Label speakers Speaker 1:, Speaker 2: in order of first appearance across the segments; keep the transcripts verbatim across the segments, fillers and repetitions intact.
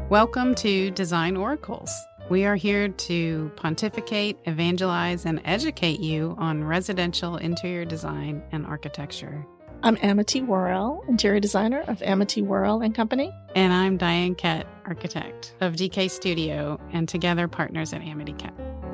Speaker 1: Welcome to Design Oracles. We are here to pontificate, evangelize, and educate you on residential interior design and architecture.
Speaker 2: I'm Amity Worrell, interior designer of Amity Worrell and Company.
Speaker 1: And I'm Diane Kett, architect of D K Studio, and together partners at Amity Kett.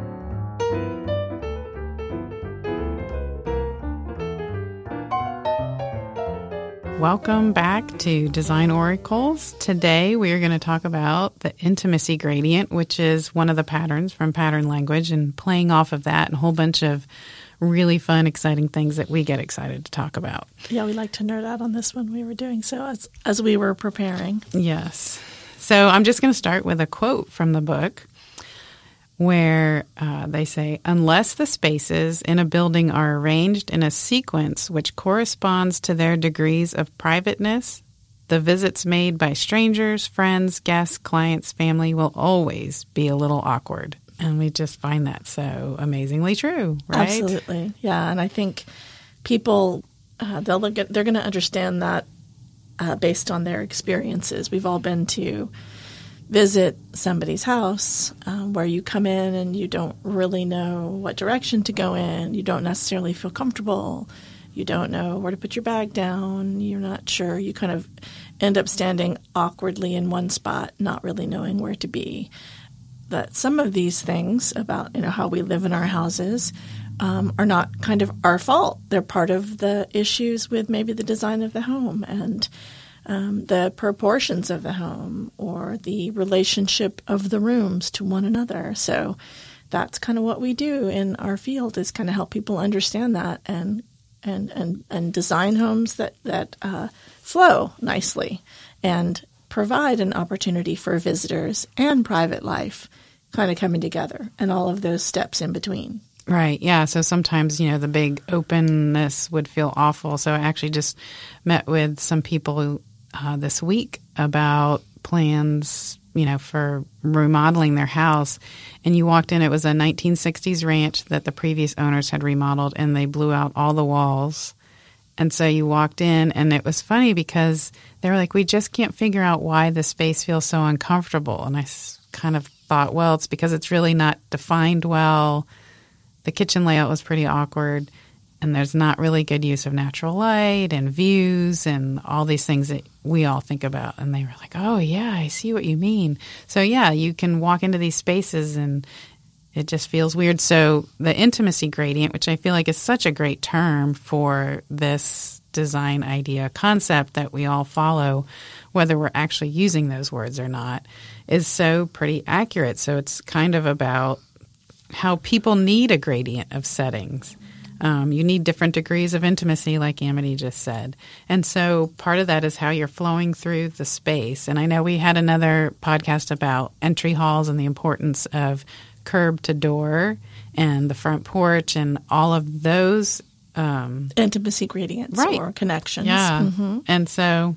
Speaker 1: Welcome back to Design Oracles. Today we are going to talk about the intimacy gradient, which is one of the patterns from pattern language, and playing off of that and a whole bunch of really fun, exciting things that we get excited to talk about.
Speaker 2: Yeah, we like to nerd out on this when we were doing so as, as we were preparing.
Speaker 1: Yes. So I'm just going to start with a quote from the book where uh, they say, unless the spaces in a building are arranged in a sequence which corresponds to their degrees of privateness, the visits made by strangers, friends, guests, clients, family will always be a little awkward. And we just find that so amazingly true, right?
Speaker 2: Absolutely. Yeah, and I think people, uh, they'll look at, they're going to understand that uh, based on their experiences. We've all been to visit somebody's house um, where you come in and you don't really know what direction to go in. You don't necessarily feel comfortable. You don't know where to put your bag down. You're not sure. You kind of end up standing awkwardly in one spot, not really knowing where to be. That some of these things about, you know, how we live in our houses um, are not kind of our fault. They're part of the issues with maybe the design of the home and Um, the proportions of the home or the relationship of the rooms to one another. So that's kind of what we do in our field, is kind of help people understand that and and and, and design homes that, that uh, flow nicely and provide an opportunity for visitors and private life kind of coming together and all of those steps in between.
Speaker 1: Right. Yeah. So sometimes, you know, the big openness would feel awful. So I actually just met with some people Uh, this week about plans, you know, for remodeling their house. And you walked in, it was a nineteen sixties ranch that the previous owners had remodeled, and they blew out all the walls. And so you walked in, and it was funny because they were like, we just can't figure out why the space feels so uncomfortable. And I kind of thought, well, it's because it's really not defined well. The kitchen layout was pretty awkward. And there's not really good use of natural light and views and all these things that we all think about. And they were like, oh, yeah, I see what you mean. So, yeah, you can walk into these spaces and it just feels weird. So the intimacy gradient, which I feel like is such a great term for this design idea concept that we all follow, whether we're actually using those words or not, is so pretty accurate. So it's kind of about how people need a gradient of settings. Um, you need different degrees of intimacy, like Amity just said. And so part of that is how you're flowing through the space. And I know we had another podcast about entry halls and the importance of curb to door and the front porch and all of those. Um,
Speaker 2: Intimacy gradients
Speaker 1: right.
Speaker 2: or connections.
Speaker 1: Yeah.
Speaker 2: Mm-hmm.
Speaker 1: And so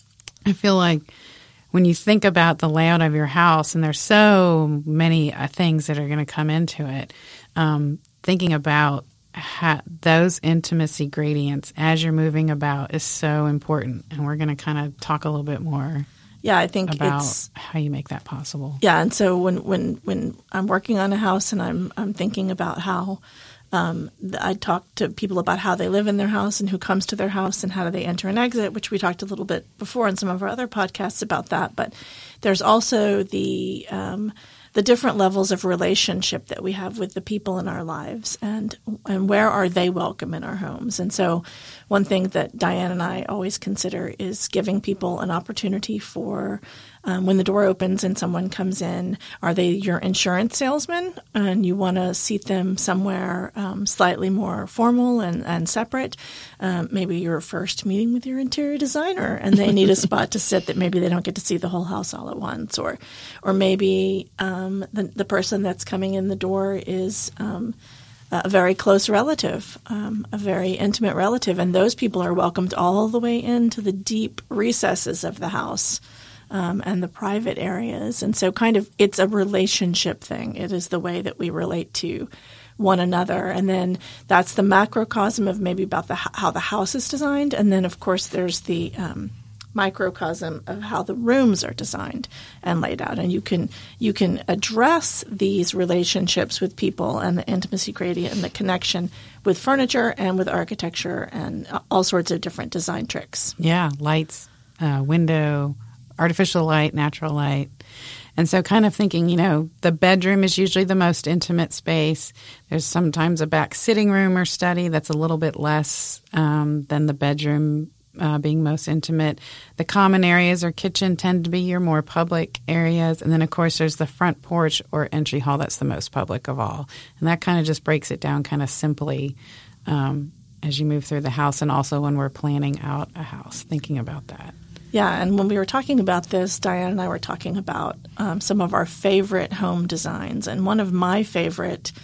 Speaker 1: I feel like when you think about the layout of your house, and there's so many uh, things that are going to come into it, um, thinking about Ha, those intimacy gradients as you're moving about is so important, and we're going to kind of talk a little bit more.
Speaker 2: Yeah, I think
Speaker 1: about
Speaker 2: it's
Speaker 1: how you make that possible.
Speaker 2: Yeah, and so when when when I'm working on a house and I'm I'm thinking about how um, I talk to people about how they live in their house and who comes to their house and how do they enter and exit, which we talked a little bit before in some of our other podcasts about that. But there's also the um, the different levels of relationship that we have with the people in our lives, and and where are they welcome in our homes. And so one thing that Diane and I always consider is giving people an opportunity for um, when the door opens and someone comes in, are they your insurance salesman and you want to seat them somewhere um, slightly more formal and, and separate? Um, maybe your first meeting with your interior designer and they need a spot to sit that maybe they don't get to see the whole house all at once. Or or maybe um, the, the person that's coming in the door is um, a very close relative, um, a very intimate relative, and those people are welcomed all the way into the deep recesses of the house. Um, and the private areas. And so kind of it's a relationship thing. It is the way that we relate to one another. And then that's the macrocosm of maybe about the how the house is designed. And then, of course, there's the um, microcosm of how the rooms are designed and laid out. And you can you can address these relationships with people and the intimacy gradient and the connection with furniture and with architecture and all sorts of different design tricks.
Speaker 1: Yeah, lights, uh, window, artificial light, natural light. And so kind of thinking, you know, the bedroom is usually the most intimate space. There's sometimes a back sitting room or study that's a little bit less um, than the bedroom uh, being most intimate. The common areas or kitchen tend to be your more public areas. And then, of course, there's the front porch or entry hall that's the most public of all. And that kind of just breaks it down kind of simply um, as you move through the house, and also when we're planning out a house, thinking about that.
Speaker 2: Yeah, and when we were talking about this, Diane and I were talking about um, some of our favorite home designs. And one of my favorite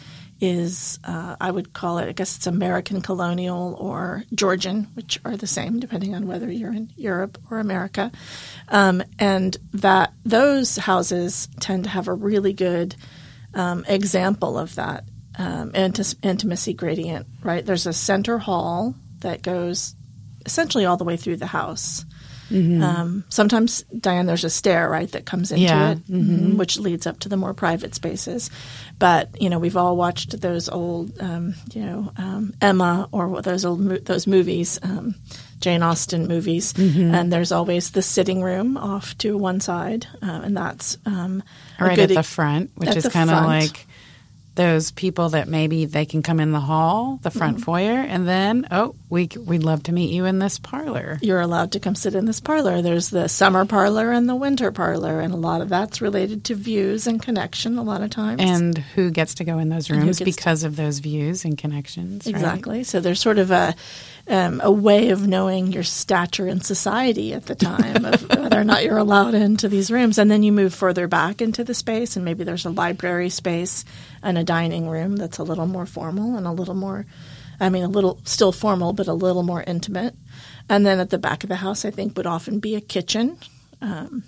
Speaker 2: is, uh, I would call it, I guess it's American colonial or Georgian, which are the same depending on whether you're in Europe or America. Um, and that those houses tend to have a really good um, example of that um, int- intimacy gradient, right? There's a center hall that goes essentially all the way through the house. Mm-hmm. Um, sometimes, Diane, there's a stair, right, that comes into
Speaker 1: yeah.
Speaker 2: it, mm-hmm. which leads up to the more private spaces. But, you know, we've all watched those old, um, you know, um, Emma or those old mo- those movies, um, Jane Austen movies, mm-hmm. and there's always the sitting room off to one side, uh, and that's um,
Speaker 1: right at the front, which is kind of like those people that maybe they can come in the hall, the front mm-hmm. foyer, and then, oh, we, we'd love to meet you in this parlor.
Speaker 2: You're allowed to come sit in this parlor. There's the summer parlor and the winter parlor, and a lot of that's related to views and connection a lot of times.
Speaker 1: And who gets to go in those rooms because to... of those views and connections.
Speaker 2: Exactly.
Speaker 1: Right?
Speaker 2: So there's sort of a um, a way of knowing your stature in society at the time of whether or not you're allowed into these rooms. And then you move further back into the space, and maybe there's a library space and a dining room that's a little more formal and a little more, I mean, a little still formal, but a little more intimate. And then at the back of the house, I think, would often be a kitchen. Um,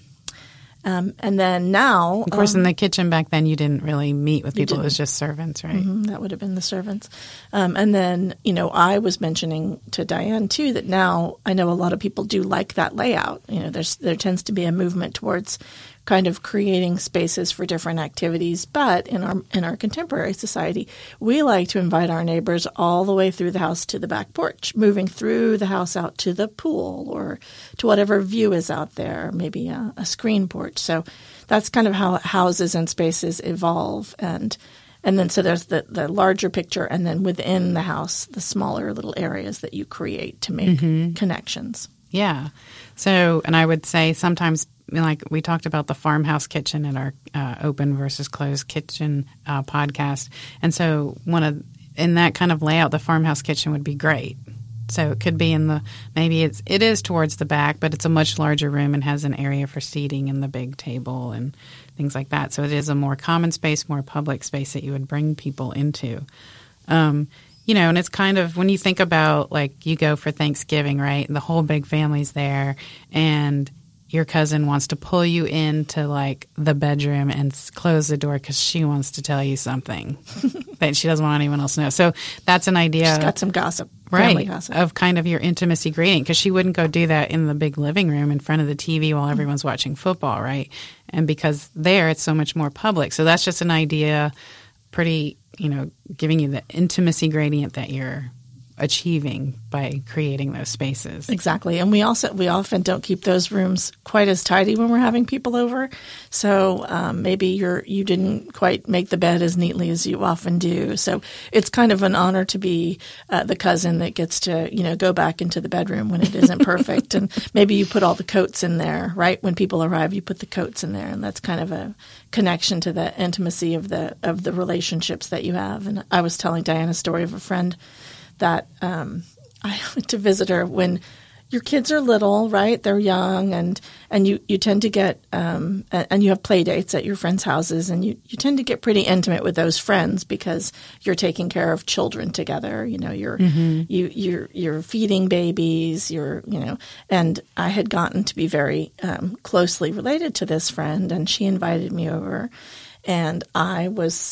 Speaker 2: um, and then now...
Speaker 1: Of course,
Speaker 2: um,
Speaker 1: in the kitchen back then, you didn't really meet with people.
Speaker 2: Didn't.
Speaker 1: It was just servants, right?
Speaker 2: Mm-hmm, that would have been the servants. Um, and then, you know, I was mentioning to Diane, too, that now I know a lot of people do like that layout. You know, there's there tends to be a movement towards kind of creating spaces for different activities. But in our in our contemporary society, we like to invite our neighbors all the way through the house to the back porch, moving through the house out to the pool or to whatever view is out there, maybe a, a screen porch. So that's kind of how houses and spaces evolve. And and then so there's the, the larger picture, and then within the house, the smaller little areas that you create to make mm-hmm. connections.
Speaker 1: Yeah. So, and I would say sometimes, like we talked about the farmhouse kitchen in our uh, open versus closed kitchen uh, podcast. And so one of, in that kind of layout, the farmhouse kitchen would be great. So it could be in the, maybe it's, it is towards the back, but it's a much larger room and has an area for seating and the big table and things like that. So it is a more common space, more public space that you would bring people into. Um, You know, and it's kind of, when you think about, like, you go for Thanksgiving, right, and the whole big family's there, and your cousin wants to pull you into, like, the bedroom and close the door because she wants to tell you something that she doesn't want anyone else to know. So that's an idea.
Speaker 2: She's got some gossip,
Speaker 1: right,
Speaker 2: family gossip.
Speaker 1: Of kind of your intimacy gradient, because she wouldn't go do that in the big living room in front of the T V while everyone's watching football, right? And because there it's so much more public. So that's just an idea, pretty, you know, giving you the intimacy gradient that you're achieving by creating those spaces.
Speaker 2: Exactly. And we also we often don't keep those rooms quite as tidy when we're having people over. So um, maybe you're you didn't quite make the bed as neatly as you often do. So it's kind of an honor to be uh, the cousin that gets to, you know, go back into the bedroom when it isn't perfect. And maybe you put all the coats in there, right? When people arrive, you put the coats in there, and that's kind of a connection to the intimacy of the of the relationships that you have. And I was telling Diane a story of a friend that um, I went to visit her when your kids are little, right? They're young, and, and you, you tend to get um, – and you have play dates at your friends' houses, and you, you tend to get pretty intimate with those friends because you're taking care of children together. You know, you're mm-hmm. you, you're you're feeding babies, you're – you know. And I had gotten to be very um, closely related to this friend, and she invited me over, and I was –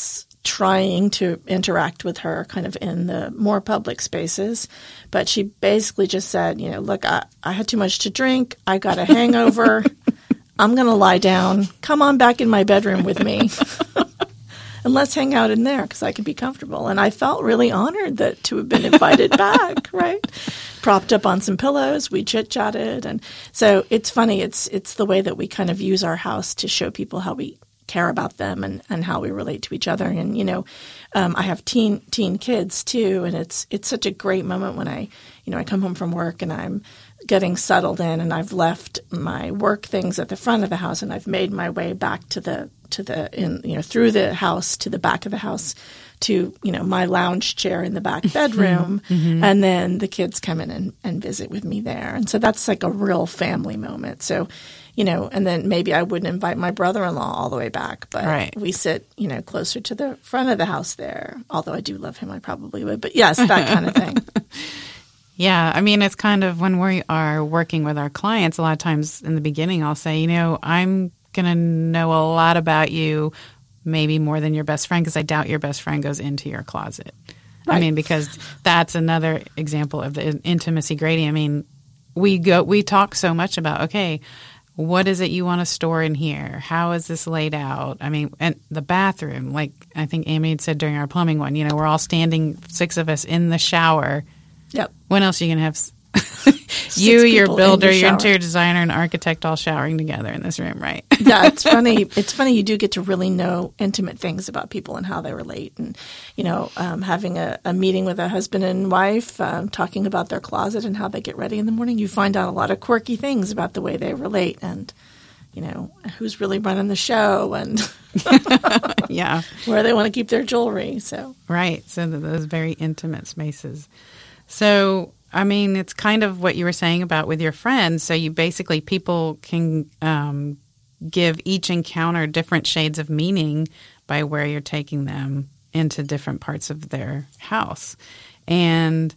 Speaker 2: trying to interact with her kind of in the more public spaces. But she basically just said, you know, look, I, I had too much to drink. I got a hangover. I'm going to lie down. Come on back in my bedroom with me. And let's hang out in there because I can be comfortable. And I felt really honored that to have been invited back, right? Propped up on some pillows, we chit-chatted. And so it's funny. It's it's the way that we kind of use our house to show people how we care about them and, and how we relate to each other. And, you know, um, I have teen teen kids too. And it's it's such a great moment when I, you know, I come home from work and I'm getting settled in and I've left my work things at the front of the house and I've made my way back to the to the in you know through the house to the back of the house to you know my lounge chair in the back bedroom. Mm-hmm. And then the kids come in and, and visit with me there. And so that's like a real family moment. So, you know, and then maybe I wouldn't invite my brother-in-law all the way back, but
Speaker 1: right.
Speaker 2: we sit, you know, closer to the front of the house there. Although I do love him, I probably would. But yes, that kind of thing.
Speaker 1: Yeah, I mean, it's kind of when we are working with our clients, a lot of times in the beginning, I'll say, you know, I'm going to know a lot about you, maybe more than your best friend, because I doubt your best friend goes into your closet. Right. I mean, because that's another example of the intimacy gradient. I mean, we go, we talk so much about, okay, what is it you want to store in here? How is this laid out? I mean, and the bathroom, like I think Amy had said during our plumbing one, you know, we're all standing, six of us in the shower.
Speaker 2: Yep.
Speaker 1: When else are you going to have you, your builder, your interior designer, and architect all showering together in this room, right?
Speaker 2: Yeah, it's funny. It's funny you do get to really know intimate things about people and how they relate. And, you know, um, having a, a meeting with a husband and wife, um, talking about their closet and how they get ready in the morning, you find out a lot of quirky things about the way they relate and, you know, who's really running the show and
Speaker 1: yeah,
Speaker 2: where they want to keep their jewelry. So
Speaker 1: right. So those very intimate spaces. So, I mean, it's kind of what you were saying about with your friends. So you basically, people can um, give each encounter different shades of meaning by where you're taking them into different parts of their house. And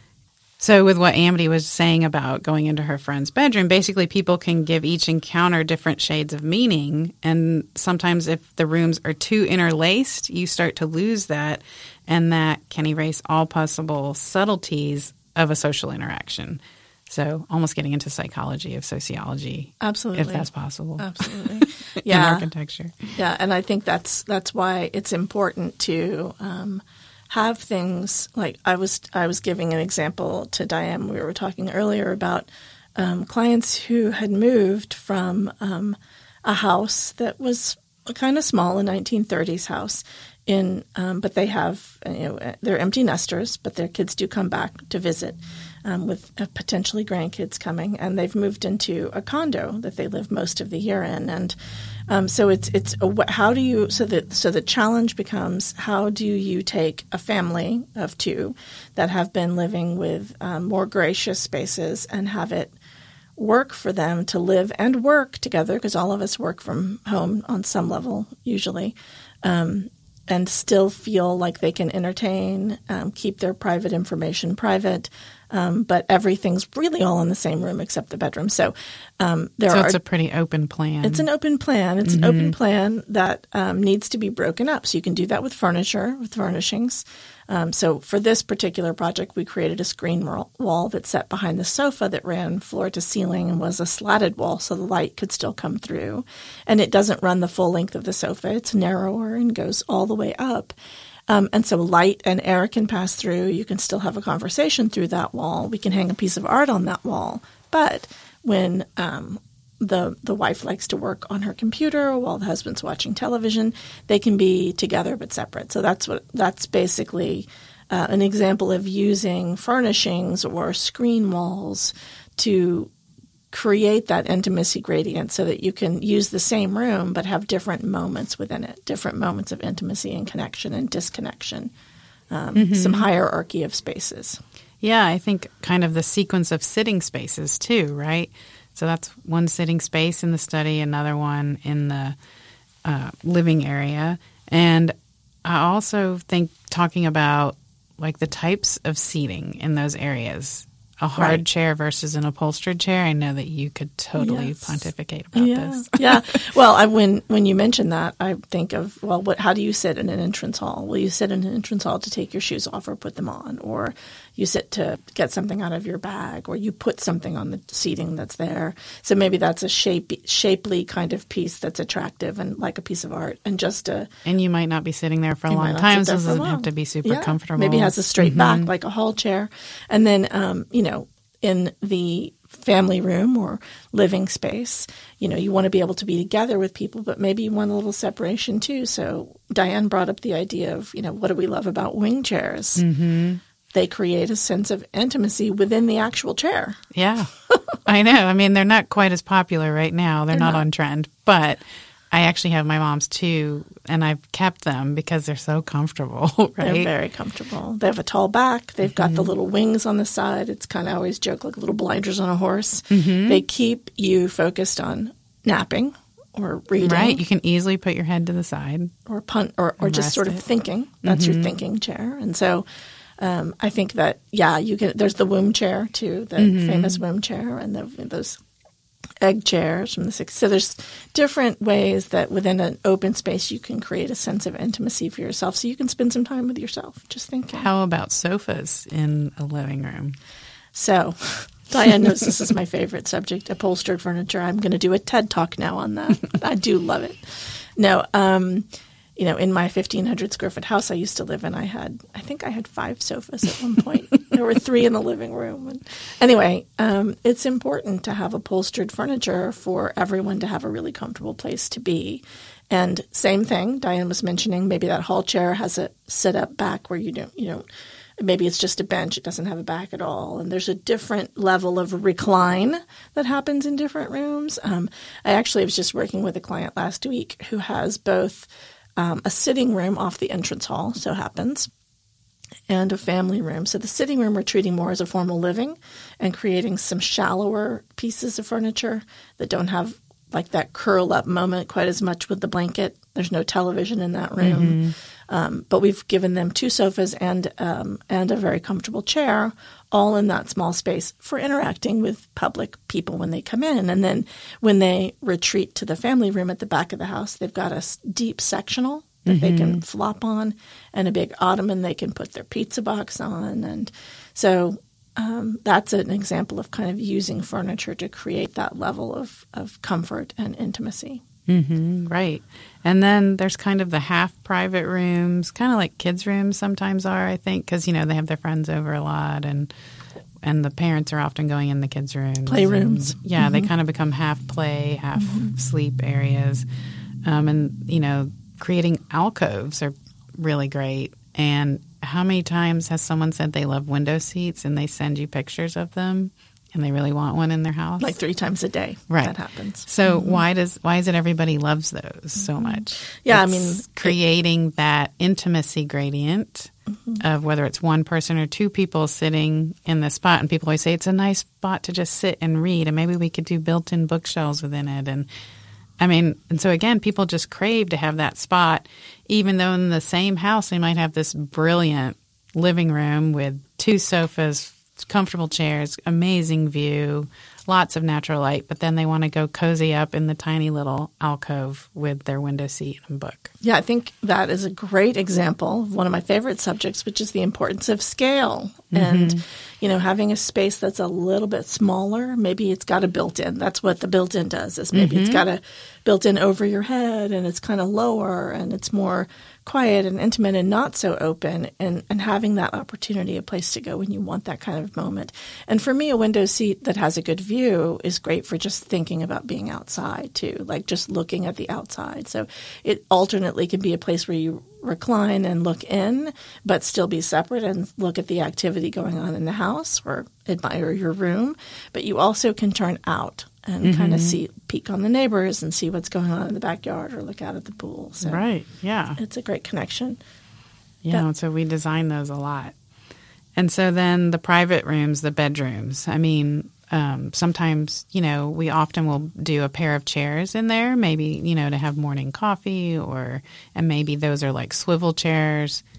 Speaker 1: so with what Amity was saying about going into her friend's bedroom, basically people can give each encounter different shades of meaning. And sometimes if the rooms are too interlaced, you start to lose that. And that can erase all possible subtleties of a social interaction. So almost getting into psychology of sociology.
Speaker 2: Absolutely.
Speaker 1: If that's possible.
Speaker 2: Absolutely. Yeah.
Speaker 1: In architecture.
Speaker 2: Yeah. And I think that's that's why it's important to um, have things like I was I was giving an example to Diane. We were talking earlier about um, clients who had moved from um, a house that was kind of small, a nineteen thirties house, in um, but they have you know they're empty nesters, but their kids do come back to visit um, with uh, potentially grandkids coming, and they've moved into a condo that they live most of the year in, and um, so it's it's a, how do you so that so the challenge becomes how do you take a family of two that have been living with um, more gracious spaces and have it work for them to live and work together, because all of us work from home on some level usually, um, and still feel like they can entertain, um, keep their private information private, um, but everything's really all in the same room except the bedroom. So um, there
Speaker 1: so
Speaker 2: are.
Speaker 1: it's a pretty open plan.
Speaker 2: It's an open plan. It's mm-hmm. an open plan that um, needs to be broken up. So you can do that with furniture, with furnishings. Um, so for this particular project, we created a screen wall that sat behind the sofa that ran floor to ceiling and was a slatted wall so the light could still come through. And it doesn't run the full length of the sofa. It's narrower and goes all the way up. Um, and so light and air can pass through. You can still have a conversation through that wall. We can hang a piece of art on that wall. But when um, the the wife likes to work on her computer while the husband's watching television, they can be together but separate. So that's what that's basically uh, an example of using furnishings or screen walls to create that intimacy gradient so that you can use the same room but have different moments within it, different moments of intimacy and connection and disconnection, um, mm-hmm. some hierarchy of spaces.
Speaker 1: Yeah, I think kind of the sequence of sitting spaces too, right? So that's one sitting space in the study, another one in the uh, living area. And I also think talking about like the types of seating in those areas a hard
Speaker 2: Right.
Speaker 1: chair versus an upholstered chair, I know that you could totally
Speaker 2: Yes.
Speaker 1: pontificate about
Speaker 2: Yeah,
Speaker 1: this.
Speaker 2: yeah. Well, I, when when you mention that, I think of, well, what? How do you sit in an entrance hall? Will you sit in an entrance hall to take your shoes off or put them on, or you sit to get something out of your bag, or you put something on the seating that's there? So maybe that's a shape, shapely kind of piece that's attractive and like a piece of art, and just a
Speaker 1: And you might not be sitting there for a
Speaker 2: You might
Speaker 1: long
Speaker 2: not
Speaker 1: time,
Speaker 2: sit there
Speaker 1: so it
Speaker 2: for
Speaker 1: doesn't have
Speaker 2: long.
Speaker 1: to be super
Speaker 2: Yeah.
Speaker 1: comfortable.
Speaker 2: Maybe it has a straight
Speaker 1: Mhm.
Speaker 2: back like a hall chair. And then, um, you know, in the family room or living space, you know, you want to be able to be together with people, but maybe you want a little separation too. So Diane brought up the idea of, you know, what do we love about wing chairs?
Speaker 1: Mm-hmm.
Speaker 2: They create a sense of intimacy within the actual chair.
Speaker 1: Yeah, I know. I mean, they're not quite as popular right now. They're,
Speaker 2: They're
Speaker 1: not,
Speaker 2: not.
Speaker 1: on trend, but I actually have my mom's too, and I've kept them because they're so comfortable, right?
Speaker 2: They're very comfortable. They have a tall back. They've got the little wings on the side. It's kind of, I always joke, like little blinders on a horse.
Speaker 1: Mm-hmm.
Speaker 2: They keep you focused on napping or reading.
Speaker 1: Right. You can easily put your head to the side.
Speaker 2: or punt or, or
Speaker 1: And
Speaker 2: just
Speaker 1: rest
Speaker 2: sort of
Speaker 1: it.
Speaker 2: thinking. That's
Speaker 1: Mhm.
Speaker 2: your thinking chair. And so um, I think that, yeah, you can, there's the womb chair too, the
Speaker 1: Mhm.
Speaker 2: famous womb chair, and the, those egg chairs from the sixties. So there's different ways that within an open space you can create a sense of intimacy for yourself, so you can spend some time with yourself just thinking.
Speaker 1: How about sofas in a living room?
Speaker 2: So Diane knows this is my favorite subject, upholstered furniture. I'm going to do a TED Talk now on that. I do love it. No, um, you know, in my fifteen hundred square foot house I used to live in, I had, I think I had five sofas at one point. There were three in the living room. And anyway, um, it's important to have upholstered furniture for everyone to have a really comfortable place to be. And same thing, Diane was mentioning, maybe that hall chair has a sit up back where you don't, you don't, maybe it's just a bench. It doesn't have a back at all. And there's a different level of recline that happens in different rooms. Um, I actually was just working with a client last week who has both um, a sitting room off the entrance hall, so happens, and a family room. So the sitting room we're treating more as a formal living and creating some shallower pieces of furniture that don't have like that curl up moment quite as much with the blanket. There's no television in that room.
Speaker 1: Mm-hmm.
Speaker 2: Um, but we've given them two sofas and um, and a very comfortable chair, all in that small space for interacting with public people when they come in. And then when they retreat to the family room at the back of the house, they've got a s- deep sectional that they can flop on and a big ottoman they can put their pizza box on. And so um, that's an example of kind of using furniture to create that level of, of comfort and intimacy.
Speaker 1: Mm-hmm, right. And then there's kind of the half private rooms, kind of like kids' rooms sometimes are, I think, because, you know, they have their friends over a lot and and the parents are often going in the kids' rooms.
Speaker 2: Playrooms.
Speaker 1: And, yeah, they kind of become half play, half sleep areas. Um, and, you know, creating alcoves are really great. And how many times has someone said they love window seats and they send you pictures of them and they really want one in their house?
Speaker 2: Like three times a day.
Speaker 1: Right.
Speaker 2: That happens.
Speaker 1: So why does why is it everybody loves those so much?
Speaker 2: Yeah, I
Speaker 1: It's
Speaker 2: mean,
Speaker 1: creating that intimacy gradient of whether it's one person or two people sitting in the spot, and people always say it's a nice spot to just sit and read, and maybe we could do built-in bookshelves within it. And I mean, and so again, people just crave to have that spot, even though in the same house they might have this brilliant living room with two sofas, comfortable chairs, amazing view, lots of natural light, but then they want to go cozy up in the tiny little alcove with their window seat and book.
Speaker 2: Yeah, I think that is a great example of one of my favorite subjects, which is the importance of scale.
Speaker 1: Mm-hmm.
Speaker 2: And, you know, having a space that's a little bit smaller, maybe it's got a built-in. That's what the built-in does, is maybe
Speaker 1: Mm-hmm.
Speaker 2: it's got a built-in over your head and it's kind of lower and it's more quiet and intimate and not so open, and, and having that opportunity, a place to go when you want that kind of moment. And for me, a window seat that has a good view is great for just thinking about being outside too, like just looking at the outside. So it alternately can be a place where you recline and look in, but still be separate and look at the activity going on in the house or admire your room. But you also can turn out and
Speaker 1: Mm-hmm.
Speaker 2: kind of see, peek on the neighbors and see what's going on in the backyard or look out at the pool. So
Speaker 1: Right, yeah.
Speaker 2: it's a great connection.
Speaker 1: You
Speaker 2: Yeah.
Speaker 1: know, so we design those a lot. And so then the private rooms, the bedrooms, I mean, um, sometimes, you know, we often will do a pair of chairs in there, maybe, you know, to have morning coffee, or, and maybe those are like swivel chairs.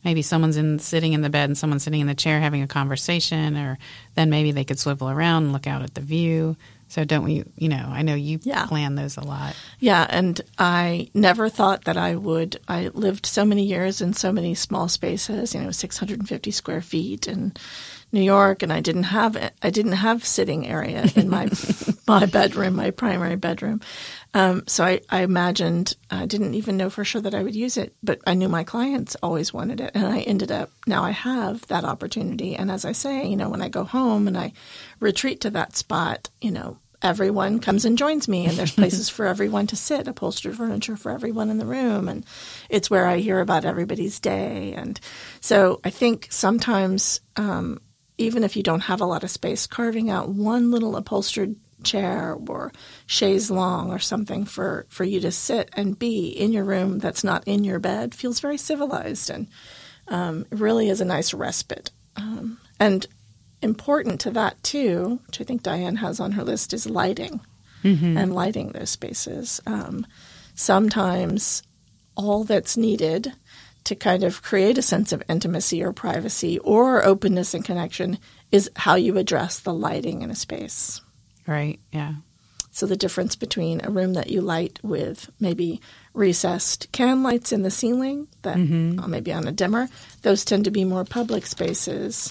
Speaker 1: maybe someone's in sitting in the bed and someone's sitting in the chair having a conversation, or then maybe they could swivel around and look out at the view. So don't we, you know, I know you
Speaker 2: yeah.
Speaker 1: plan those a lot.
Speaker 2: Yeah, and I never thought that I would. I lived so many years in so many small spaces, you know, six hundred fifty square feet in New York, and I didn't have I didn't have sitting area in my my bedroom, my primary bedroom. Um, so I, I imagined, I didn't even know for sure that I would use it, but I knew my clients always wanted it, and I ended up, now I have that opportunity. And as I say, you know, when I go home and I retreat to that spot, you know, everyone comes and joins me, and there's places for everyone to sit, upholstered furniture for everyone in the room, and it's where I hear about everybody's day. And so I think sometimes, um, even if you don't have a lot of space, carving out one little upholstered chair or chaise longue or something for, for you to sit and be in your room that's not in your bed feels very civilized, and um, really is a nice respite. Um, and important to that, too, which I think Diane has on her list, is lighting mm-hmm. and lighting those spaces. Um, sometimes all that's needed to kind of create a sense of intimacy or privacy or openness and connection is how you address the lighting in a space.
Speaker 1: Right, yeah.
Speaker 2: So the difference between a room that you light with maybe recessed can lights in the ceiling that mm-hmm. uh, maybe on a dimmer, those tend to be more public spaces,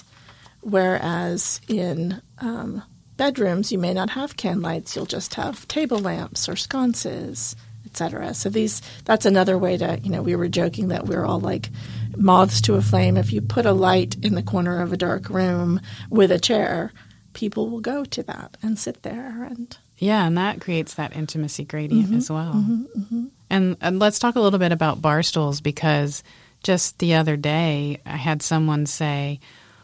Speaker 2: whereas in um, bedrooms you may not have can lights, you'll just have table lamps or sconces, et cetera. So these that's another way to, you know, we were joking that we're all like moths to a flame. If you put a light in the corner of a dark room with a chair, people will go to that and sit there. And
Speaker 1: yeah, and that creates that intimacy gradient
Speaker 2: mm-hmm,
Speaker 1: as well.
Speaker 2: Mm-hmm, mm-hmm.
Speaker 1: And, and let's talk a little bit about bar stools, because just the other day I had someone say,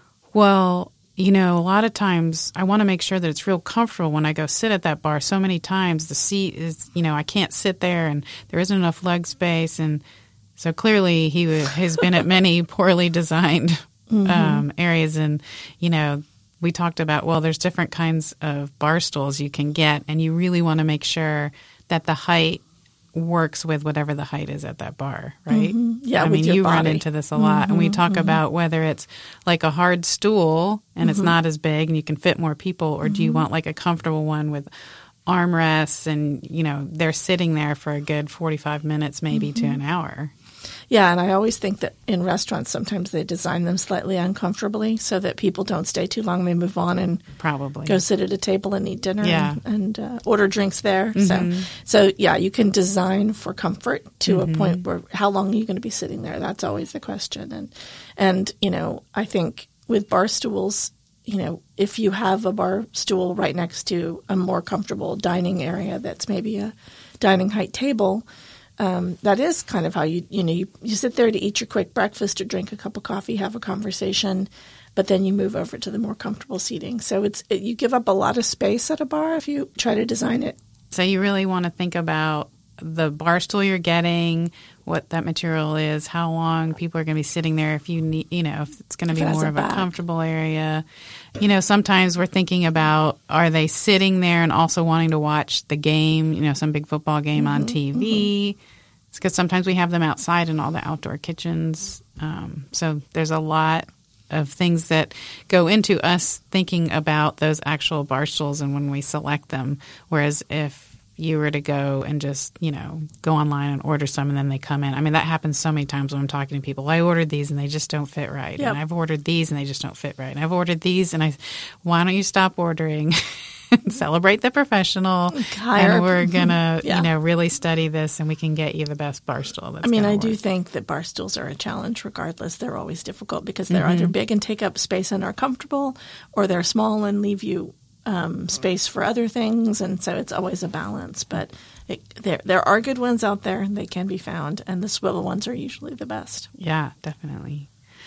Speaker 1: well, you know, a lot of times I want to make sure that it's real comfortable when I go sit at that bar. So many times the seat is, you know, I can't sit there and there isn't enough leg space. And so clearly he has been at many poorly designed mm-hmm. um, areas. And, you know, we talked about, well, there's different kinds of bar stools you can get, and you really want to make sure that the height works with whatever the height is at that bar, right?
Speaker 2: Mm-hmm. Yeah,
Speaker 1: I
Speaker 2: with
Speaker 1: mean,
Speaker 2: your
Speaker 1: you
Speaker 2: body.
Speaker 1: run into this a lot, mm-hmm, and we talk
Speaker 2: mm-hmm.
Speaker 1: about whether it's like a hard stool and mm-hmm. it's not as big and you can fit more people, or mm-hmm. do you want like a comfortable one with armrests and, you know, they're sitting there for a good forty-five minutes, maybe mm-hmm. to an hour.
Speaker 2: Yeah, and I always think that in restaurants sometimes they design them slightly uncomfortably so that people don't stay too long. They move on and
Speaker 1: probably
Speaker 2: go sit at a table and eat dinner
Speaker 1: yeah.
Speaker 2: and, and uh, order drinks there.
Speaker 1: Mm-hmm.
Speaker 2: So, so yeah, you can design for comfort to mm-hmm. a point where how long are you going to be sitting there? That's always the question. And and you know, I think with bar stools, you know, if you have a bar stool right next to a more comfortable dining area that's maybe a dining height table. Um, that is kind of how you, you know, you, you sit there to eat your quick breakfast or drink a cup of coffee, have a conversation, but then you move over to the more comfortable seating. So it's it, you give up a lot of space at a bar if you try to design it.
Speaker 1: So you really want to think about the bar stool you're getting, what that material is, how long people are going to be sitting there, if you need, you know, if it's going to be more of a comfortable area. You know, sometimes we're thinking about, are they sitting there and also wanting to watch the game, you know, some big football game mm-hmm, on T V? Mm-hmm. It's because sometimes we have them outside in all the outdoor kitchens. Um, so there's a lot of things that go into us thinking about those actual bar stools and when we select them. Whereas if you were to go and just, you know, go online and order some and then they come in. I mean, that happens so many times when I'm talking to people. I ordered these and they just don't fit right. Yep. And I've ordered these and they just don't fit right. And I've ordered these and I, why don't you stop ordering? Celebrate the professional,
Speaker 2: Hire,
Speaker 1: and we're going to,
Speaker 2: yeah.
Speaker 1: you know, really study this and we can get you the best bar stool. That's
Speaker 2: I mean, I
Speaker 1: work.
Speaker 2: do think that bar stools are a challenge regardless. They're always difficult because they're
Speaker 1: mm-hmm.
Speaker 2: either big and take up space and are comfortable, or they're small and leave you um, space for other things. And so it's always a balance. But it, there, there are good ones out there. They can be found. And the swivel ones are usually the best.
Speaker 1: Yeah, definitely.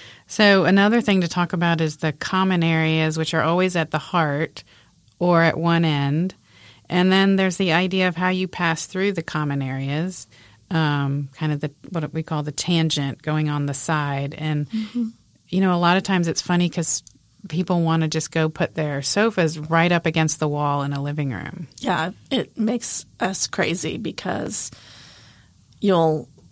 Speaker 1: So another thing to talk about is the common areas, which are always at the heart or at one end. And then there's the idea of how you pass through the common areas, um, kind of the what we call the tangent going on the side. And, mm-hmm. you know, a lot of times it's funny because people want to just go put their sofas right up against the wall in a living room.
Speaker 2: Yeah, it makes us crazy because you'll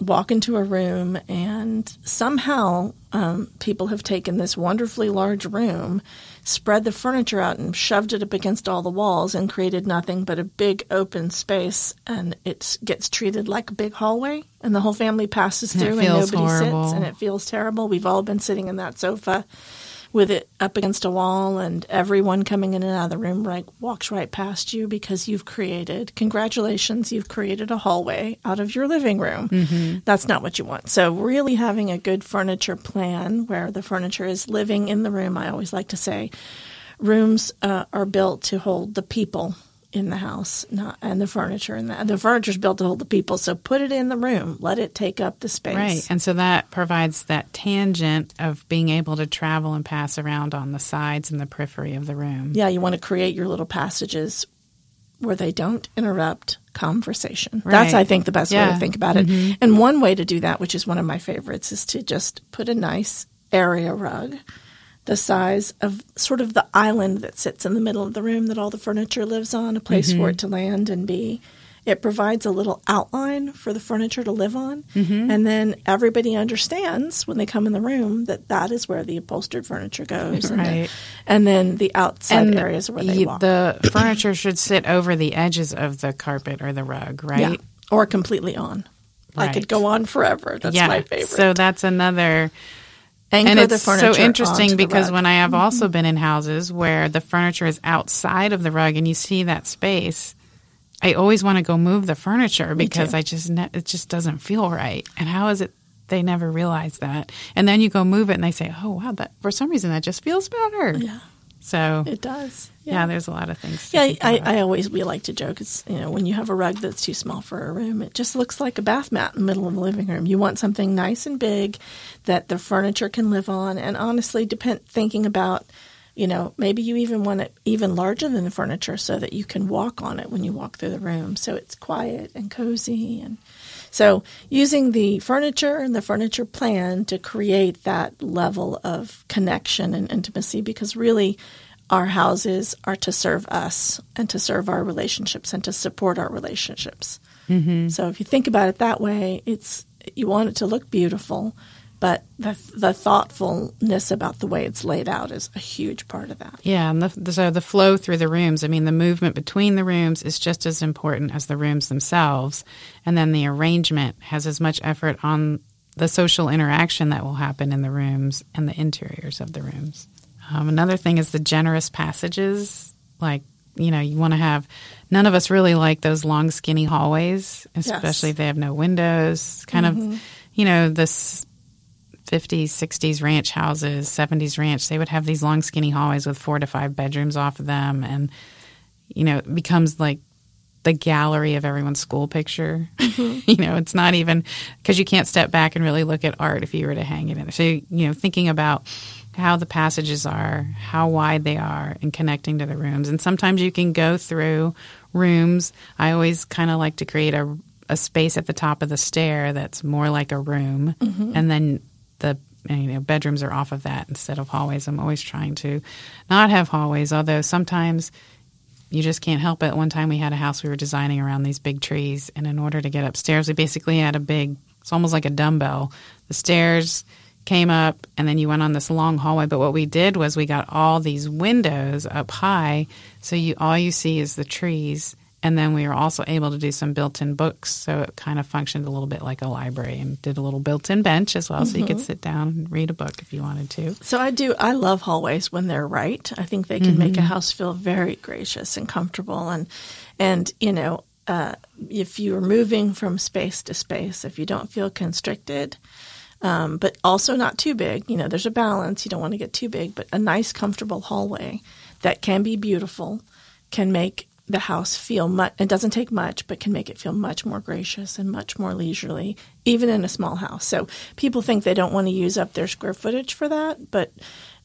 Speaker 2: walk into a room and somehow um, people have taken this wonderfully large room, spread the furniture out and shoved it up against all the walls and created nothing but a big open space, and it gets treated like a big hallway, and the whole family passes through and nobody horrible. sits, and it feels terrible. We've all been sitting in that sofa with it up against a wall, and everyone coming in and out of the room right, walks right past you because you've created, congratulations, you've created a hallway out of your living room. Mm-hmm. That's not what you want. So really having a good furniture plan where the furniture is living in the room. I always like to say rooms uh, are built to hold the people in the house, not and the furniture. And the, the furniture is built to hold the people. So put it in the room. Let it take up the space.
Speaker 1: Right. And so that provides that tangent of being able to travel and pass around on the sides and the periphery of the room.
Speaker 2: Yeah, you want to create your little passages where they don't interrupt conversation.
Speaker 1: Right.
Speaker 2: That's, I think, the best
Speaker 1: yeah.
Speaker 2: way to think about it. Mm-hmm. And one way to do that, which is one of my favorites, is to just put a nice area rug the size of sort of the island that sits in the middle of the room that all the furniture lives on, a place mm-hmm. for it to land and be. It provides a little outline for the furniture to live on. Mm-hmm. And then everybody understands when they come in the room that that is where the upholstered furniture goes.
Speaker 1: Right.
Speaker 2: And, the, and then the outside
Speaker 1: and
Speaker 2: areas where they
Speaker 1: you,
Speaker 2: walk.
Speaker 1: The furniture should sit over the edges of the carpet or the rug, right?
Speaker 2: Yeah. Or completely on.
Speaker 1: Right.
Speaker 2: I could go on forever. That's
Speaker 1: yeah.
Speaker 2: my favorite.
Speaker 1: So that's another...
Speaker 2: Anchor
Speaker 1: and it's
Speaker 2: the furniture
Speaker 1: so interesting because
Speaker 2: rug.
Speaker 1: when I have
Speaker 2: mm-hmm.
Speaker 1: also been in houses where the furniture is outside of the rug and you see that space, I always want to go move the furniture because I just ne- it just doesn't feel right. And how is it they never realize that? And then you go move it and they say, "Oh wow, that for some reason that just feels better."
Speaker 2: Yeah,
Speaker 1: so
Speaker 2: it does.
Speaker 1: Yeah,
Speaker 2: yeah
Speaker 1: there's a lot of things. To
Speaker 2: yeah,
Speaker 1: think
Speaker 2: I,
Speaker 1: about.
Speaker 2: I always we like to joke. It's you know when you have a rug that's too small for a room, it just looks like a bath mat in the middle of the living room. You want something nice and big that the furniture can live on. And honestly, depend thinking about, you know, maybe you even want it even larger than the furniture so that you can walk on it when you walk through the room. So it's quiet and cozy. And so using the furniture and the furniture plan to create that level of connection and intimacy, because really our houses are to serve us and to serve our relationships and to support our relationships. Mm-hmm. So if you think about it that way, it's you want it to look beautiful, but the the thoughtfulness about the way it's laid out is a huge part of that.
Speaker 1: Yeah, and the, the, so the flow through the rooms, I mean, the movement between the rooms is just as important as the rooms themselves. And then the arrangement has as much effort on the social interaction that will happen in the rooms and the interiors of the rooms. Um, another thing is the generous passages. Like, you know, you want to have – none of us really like those long, skinny hallways, especially yes. if they have no windows. Kind mm-hmm. of, you know, this fifties, sixties ranch houses, seventies ranch, they would have these long, skinny hallways with four to five bedrooms off of them. And, you know, it becomes like the gallery of everyone's school picture. Mm-hmm. You know, it's not even – because you can't step back and really look at art if you were to hang it in there. So, you know, thinking about – how the passages are, how wide they are, and connecting to the rooms. And sometimes you can go through rooms. I always kind of like to create a, a space at the top of the stair that's more like a room, mm-hmm. and then the you know bedrooms are off of that instead of hallways. I'm always trying to not have hallways, although sometimes you just can't help it. One time we had a house we were designing around these big trees, and in order to get upstairs, we basically had a big, it's almost like a dumbbell. The stairs came up, and then you went on this long hallway. But what we did was we got all these windows up high, so you all you see is the trees. And then we were also able to do some built-in books, so it kind of functioned a little bit like a library, and did a little built-in bench as well, mm-hmm. so you could sit down and read a book if you wanted to.
Speaker 2: So I do. I love hallways when they're right. I think they can mm-hmm. make a house feel very gracious and comfortable. And and you know, uh, if you're moving from space to space, if you don't feel constricted. Um, but also not too big. You know, there's a balance. You don't want to get too big. But a nice, comfortable hallway that can be beautiful can make the house feel much – it doesn't take much, but can make it feel much more gracious and much more leisurely, even in a small house. So people think they don't want to use up their square footage for that, but that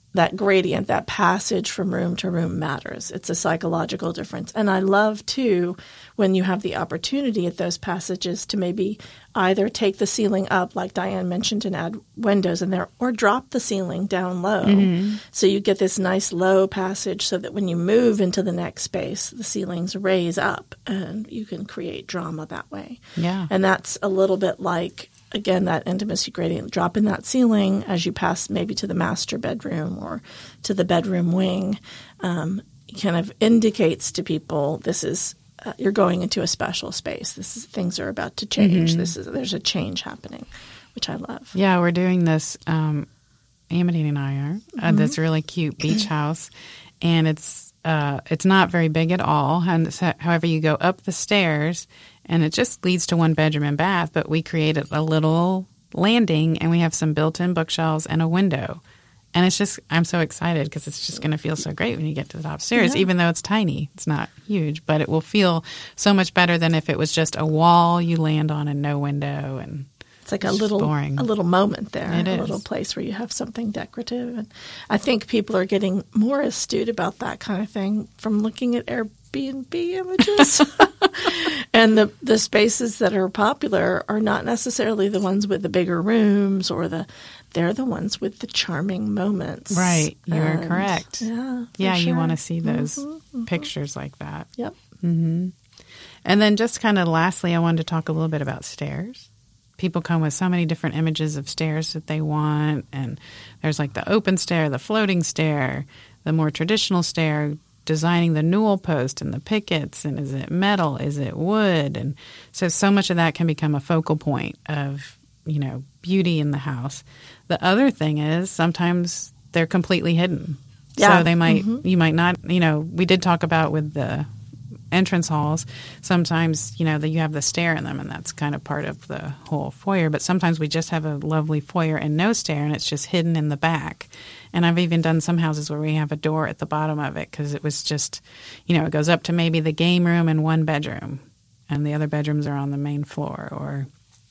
Speaker 2: that gradient, that passage from room to room matters. It's a psychological difference. And I love, too, when you have the opportunity at those passages to maybe either take the ceiling up, like Diane mentioned, and add windows in there, or drop the ceiling down low. Mm-hmm. So you get this nice low passage so that when you move into the next space, the ceilings raise up and you can create drama that way.
Speaker 1: Yeah.
Speaker 2: And that's a little bit like, again, that intimacy gradient, drop in that ceiling as you pass maybe to the master bedroom or to the bedroom wing, um, kind of indicates to people this is, uh, you're going into a special space. This is, things are about to change. Mm-hmm. This is, there's a change happening, which I love.
Speaker 1: Yeah, we're doing this, um, Amity and I are, mm-hmm. uh, this really cute beach house, and it's, uh, it's not very big at all. And so, however, you go up the stairs, and it just leads to one bedroom and bath, but we created a little landing, and we have some built-in bookshelves and a window. And it's just, I'm so excited because it's just going to feel so great when you get to the top stairs, yeah. even though it's tiny. It's not huge, but it will feel so much better than if it was just a wall you land on and no window. And
Speaker 2: it's like a little,
Speaker 1: boring.
Speaker 2: a little moment there,
Speaker 1: it
Speaker 2: a
Speaker 1: is.
Speaker 2: little place where you have something decorative. And I think people are getting more astute about that kind of thing from looking at Airbnb images. And the, the spaces that are popular are not necessarily the ones with the bigger rooms or the, they're the ones with the charming moments.
Speaker 1: Right. You're
Speaker 2: and,
Speaker 1: correct.
Speaker 2: Yeah.
Speaker 1: Yeah.
Speaker 2: Sure.
Speaker 1: You want to see those
Speaker 2: mm-hmm, mm-hmm.
Speaker 1: pictures like that.
Speaker 2: Yep.
Speaker 1: Mm-hmm. And then just kind of lastly, I wanted to talk a little bit about stairs. People come with so many different images of stairs that they want. And there's like the open stair, the floating stair, the more traditional stair, designing the newel post and the pickets, and is it metal, is it wood? And so, so much of that can become a focal point of, you know, beauty in the house. The other thing is sometimes they're completely hidden.
Speaker 2: Yeah.
Speaker 1: So they might,
Speaker 2: mm-hmm.
Speaker 1: you might not, you know, we did talk about with the entrance halls, sometimes, you know, that you have the stair in them, and that's kind of part of the whole foyer. But sometimes we just have a lovely foyer and no stair, and it's just hidden in the back. And I've even done some houses where we have a door at the bottom of it because it was just, you know, it goes up to maybe the game room and one bedroom, and the other bedrooms are on the main floor. Or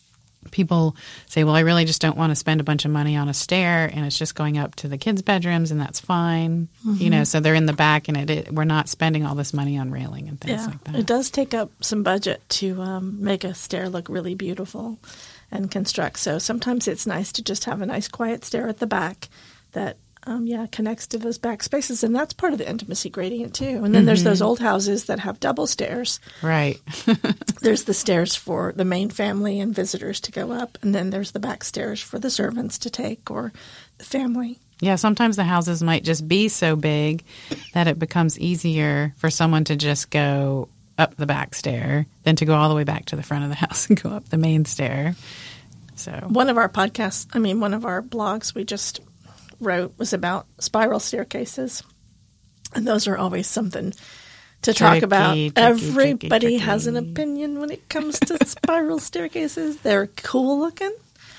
Speaker 1: people say, well, I really just don't want to spend a bunch of money on a stair, and it's just going up to the kids' bedrooms, and that's fine. Mm-hmm. You know, so they're in the back, and it, it we're not spending all this money on railing and things
Speaker 2: yeah,
Speaker 1: like that.
Speaker 2: It does take up some budget to um, make a stair look really beautiful and construct. So sometimes it's nice to just have a nice quiet stair at the back that Um, yeah, connects to those back spaces. And that's part of the intimacy gradient, too. And then mm-hmm. there's those old houses that have double stairs.
Speaker 1: Right.
Speaker 2: There's the stairs for the main family and visitors to go up. And then there's the back stairs for the servants to take or the family.
Speaker 1: Yeah, sometimes the houses might just be so big that it becomes easier for someone to just go up the back stair than to go all the way back to the front of the house and go up the main stair. So
Speaker 2: one of our podcasts, I mean, one of our blogs we just wrote was about spiral staircases, and those are always something to
Speaker 1: tricky,
Speaker 2: talk about.
Speaker 1: Tricky,
Speaker 2: Everybody
Speaker 1: tricky, tricky.
Speaker 2: has an opinion when it comes to spiral staircases. They're cool looking.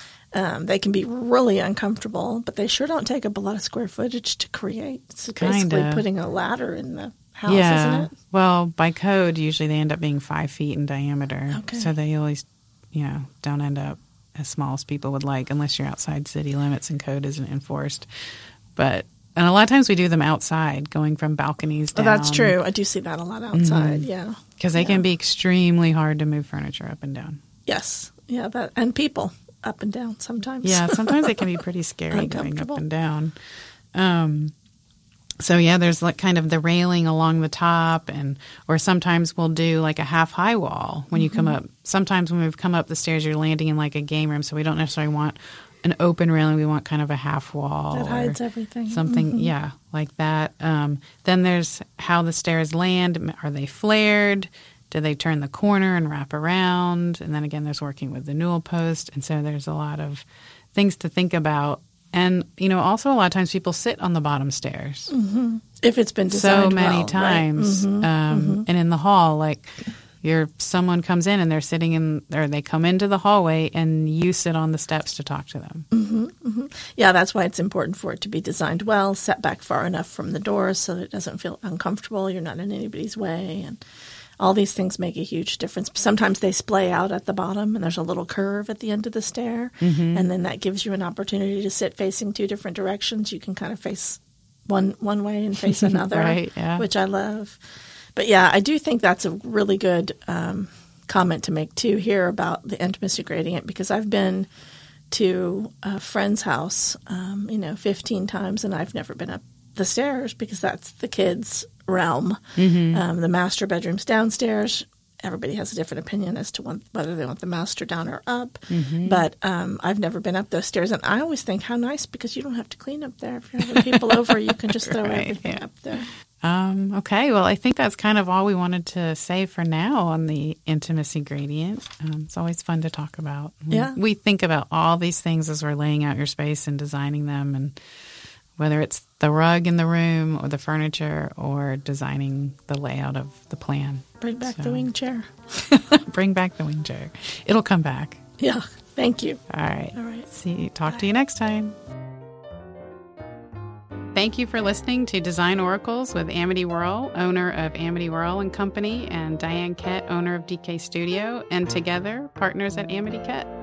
Speaker 2: Um, they can be really uncomfortable, but they sure don't take up a lot of square footage to create. It's basically
Speaker 1: Kinda.
Speaker 2: putting a ladder in the house,
Speaker 1: yeah.
Speaker 2: isn't it?
Speaker 1: Well, by code, usually they end up being five feet in diameter,
Speaker 2: Okay.
Speaker 1: so they always, you know, don't end up as small as people would like, unless you're outside city limits and code isn't enforced. But and a lot of times we do them outside, going from balconies down.
Speaker 2: Oh, that's true. I do see that a lot outside. Mm-hmm. Yeah,
Speaker 1: because they
Speaker 2: yeah.
Speaker 1: can be extremely hard to move furniture up and down.
Speaker 2: Yes, yeah, that and people up and down sometimes.
Speaker 1: Yeah, sometimes it can be pretty scary going up and down. Um, So, yeah, there's like kind of the railing along the top, and or sometimes we'll do like a half high wall when you mm-hmm. come up. Sometimes when we've come up the stairs, you're landing in like a game room, so we don't necessarily want an open railing. We want kind of a half wall.
Speaker 2: That hides everything.
Speaker 1: Something,
Speaker 2: mm-hmm.
Speaker 1: yeah, like that. Um, then there's how the stairs land. Are they flared? Do they turn the corner and wrap around? And then again, there's working with the newel post. And so there's a lot of things to think about. And, you know, also a lot of times people sit on the bottom stairs.
Speaker 2: Mm-hmm. If it's been designed
Speaker 1: so many
Speaker 2: well,
Speaker 1: times.
Speaker 2: Right? Mm-hmm.
Speaker 1: Um,
Speaker 2: mm-hmm.
Speaker 1: And in the hall, like you're, someone comes in and they're sitting in, or they come into the hallway and you sit on the steps to talk to them.
Speaker 2: Mm-hmm. Mm-hmm. Yeah, that's why it's important for it to be designed well, set back far enough from the doors so that it doesn't feel uncomfortable. You're not in anybody's way. And all these things make a huge difference. Sometimes they splay out at the bottom, and there's a little curve at the end of the stair, mm-hmm. and then that gives you an opportunity to sit facing two different directions. You can kind of face one one way and face another,
Speaker 1: right, yeah.
Speaker 2: which I love. But yeah, I do think that's a really good um, comment to make too here about the intimacy gradient, because I've been to a friend's house, um, you know, fifteen times, and I've never been up the stairs because that's the kids' realm. Mm-hmm. Um, the master bedroom's downstairs. Everybody has a different opinion as to one, whether they want the master down or up. Mm-hmm. But um, I've never been up those stairs. And I always think, how nice, because you don't have to clean up there. If you're having people over, you can just throw
Speaker 1: right,
Speaker 2: everything
Speaker 1: yeah.
Speaker 2: up there.
Speaker 1: Um, okay, well, I think that's kind of all we wanted to say for now on the intimacy gradient. Um, it's always fun to talk about. We,
Speaker 2: yeah.
Speaker 1: we think about all these things as we're laying out your space and designing them, and whether it's the rug in the room or the furniture or designing the layout of the plan.
Speaker 2: Bring back
Speaker 1: so.
Speaker 2: the wing chair.
Speaker 1: Bring back the wing chair. It'll come back.
Speaker 2: Yeah, thank you.
Speaker 1: All right.
Speaker 2: All right.
Speaker 1: See, talk
Speaker 2: Bye.
Speaker 1: to you next time. Thank you for listening to Design Oracles with Amity Whirl, owner of Amity Whirl and Company, and Diane Kett, owner of D K Studio, and together, partners at Amity Kett.